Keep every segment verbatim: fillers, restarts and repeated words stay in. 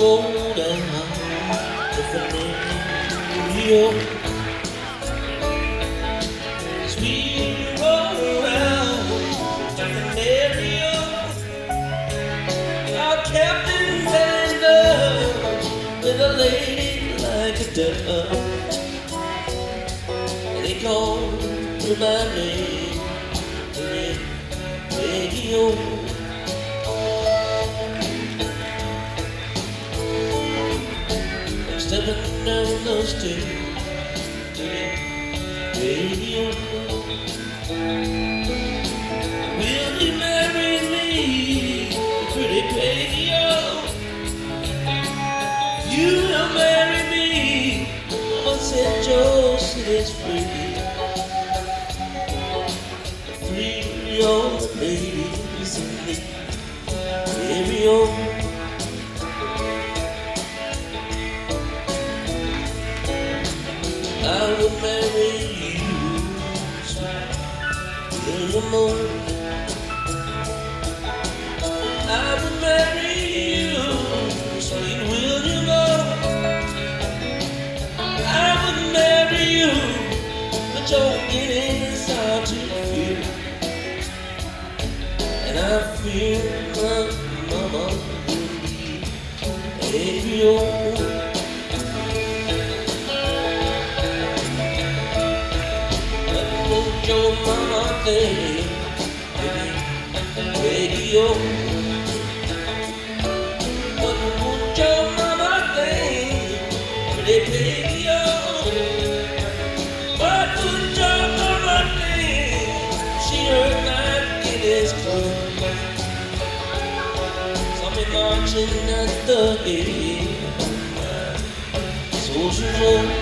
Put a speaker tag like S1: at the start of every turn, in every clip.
S1: go down to Philadelphia. As we roll around to Philadelphia, our captain fell in love with a lady like a dove. They called her by name, radio. Stepping down the stairs to the radio. Will you marry me, pretty radio? You will marry me once that your city's free. Free all the ladies in the radio. I would marry you, sweet William O. I would marry you, sweet William O. I would marry you, but you're getting hard to feel. And I feel my mama will be every old. Your mama thing, radio. What would your mama think, radio? What would your mama think? She heard my Guinness Club. Saw me marching at the head of my soldiers roll.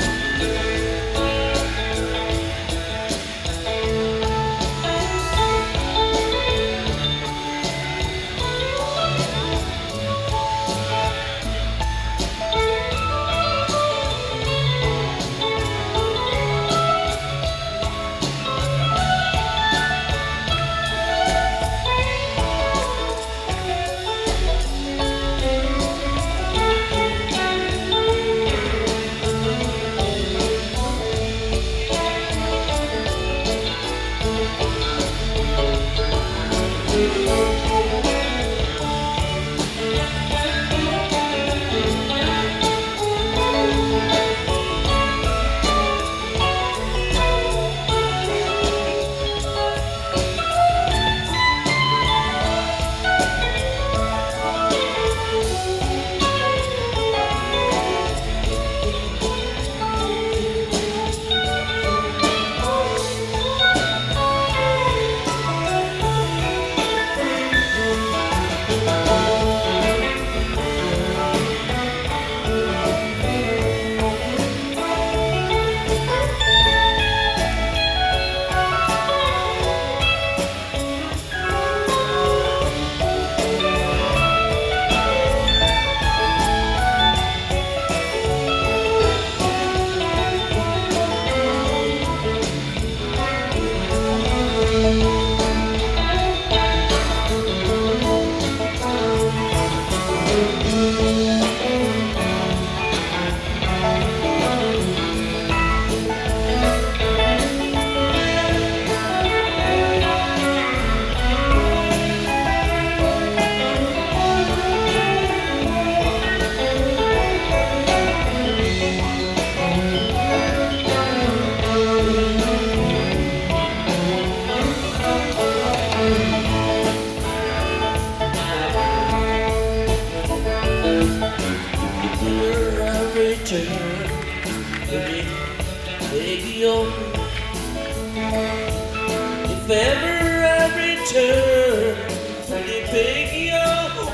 S1: If ever I return, pretty piggy, oh.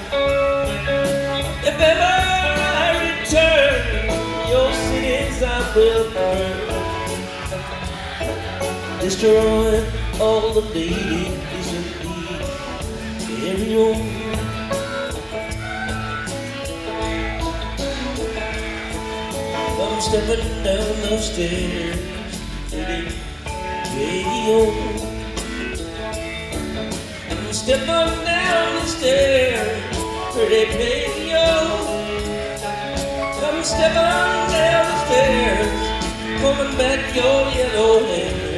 S1: If ever I return, your cities I will burn, destroying all the ladies in the area. I'm stepping down the stairs to the radio. I'm stepping down the stairs, pretty radio. stepping down the stairs, combing back your yellow hair.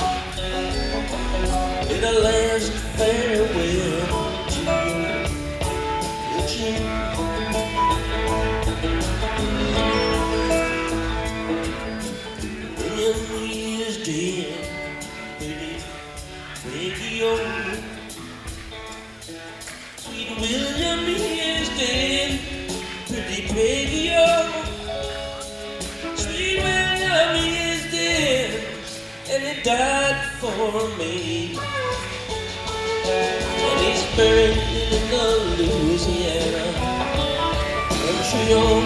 S1: In a last farewell to you. William is dead, pretty Peggy O. Sweet William is dead, pretty Peggy O. Sweet William is dead, and he died for me. And he's buried in the Louisiana country home.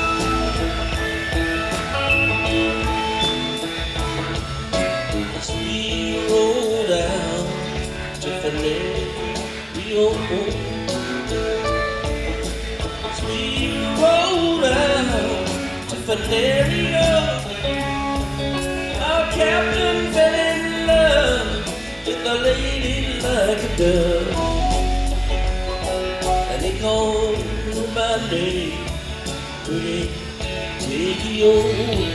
S1: As we rode out to Valerio, as we rode out to Valerio, our captain fell in love with the lady like a dove, and he called my name, pretty Peggy O.